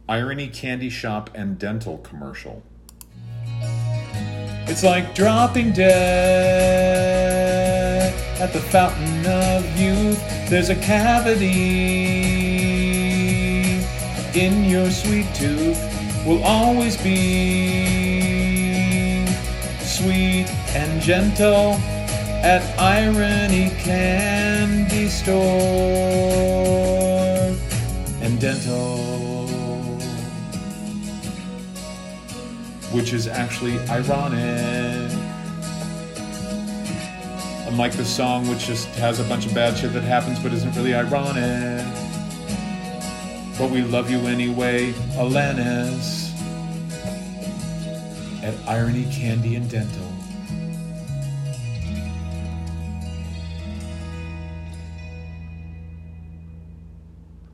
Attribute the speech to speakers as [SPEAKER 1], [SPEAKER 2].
[SPEAKER 1] Irony Candy Shop and Dental commercial. It's like dropping dead at the fountain of youth. There's a cavity in your sweet tooth. Will always be sweet and gentle at Irony Candy Store and Dental, which is actually ironic. Unlike the song, which just has a bunch of bad shit that happens but isn't really ironic. But we love you anyway, Alanis, at Irony Candy and Dental.